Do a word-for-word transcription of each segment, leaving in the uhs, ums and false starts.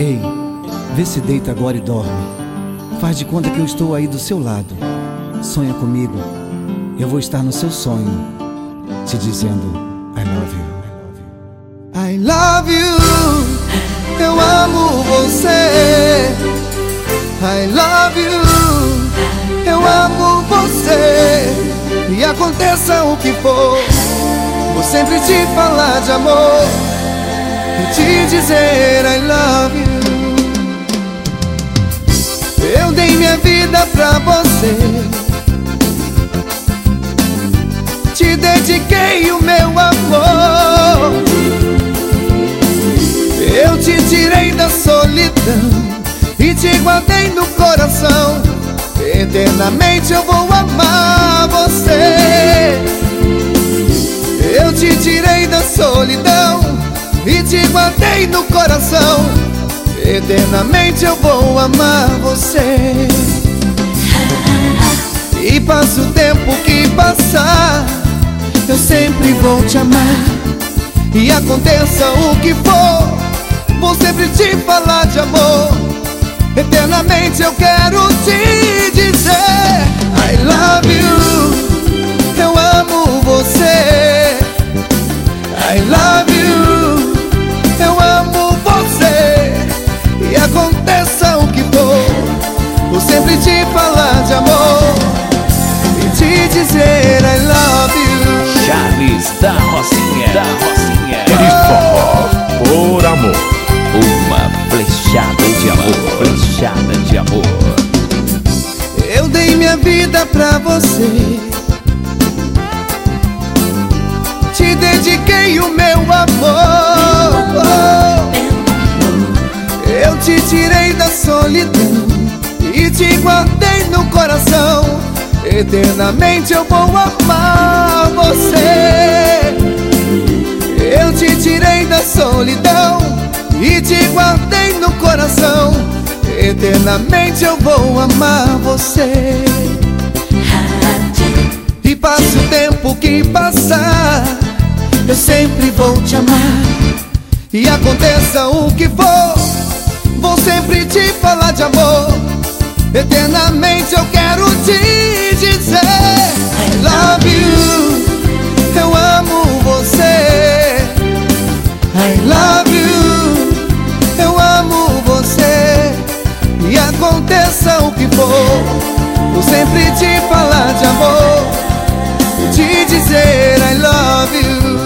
Ei, vê se deita agora e dorme. Faz de conta que eu estou aí do seu lado. Sonha comigo, eu vou estar no seu sonho, te dizendo I love you. I love you, eu amo você. I love you, eu amo você. E aconteça o que for, vou sempre te falar de amor e te dizer I love you. Eu dei minha vida pra você, te dediquei o meu amor. Eu te tirei da solidão e te guardei no coração. Eternamente eu vou amar você. Eu te tirei da solidão e te guardei no coração. Eternamente eu vou amar você. E passa o tempo que passar, eu sempre vou te amar. E aconteça o que for, vou sempre te falar de amor. Eternamente eu quero te dizer I love you, eu amo você. I love you, eu amo você. E aconteça o que for, vou sempre te falar de amor e te dizer I love you. Charles da Rocinha, da Rocinha. Forró por amor. Uma flechada de amor, flechada de amor. Eu dei minha vida pra você, te dediquei o meu amor. Eu te tirei da solidão e te guardei no coração. Eternamente eu vou amar você. Eu te tirei da solidão e te guardei no coração. Eternamente eu vou amar você. E passa o tempo que passar, eu sempre vou te amar. E aconteça o que for, vou sempre te falar de amor. Eternamente eu quero te dizer I love you, eu amo você. I love you, eu amo você. E aconteça o que for, vou sempre te falar de amor e te dizer I love you.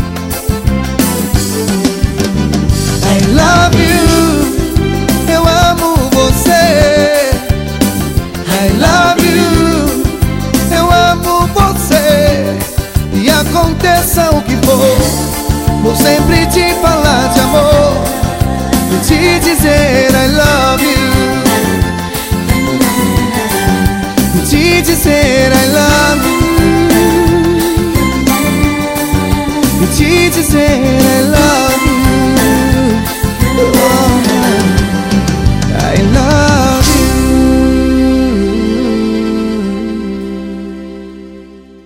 I love you, eu amo você. I love you, eu amo você. E aconteça o que for, vou sempre te falar de amor e te dizer I love you. E te dizer I love you. E te dizer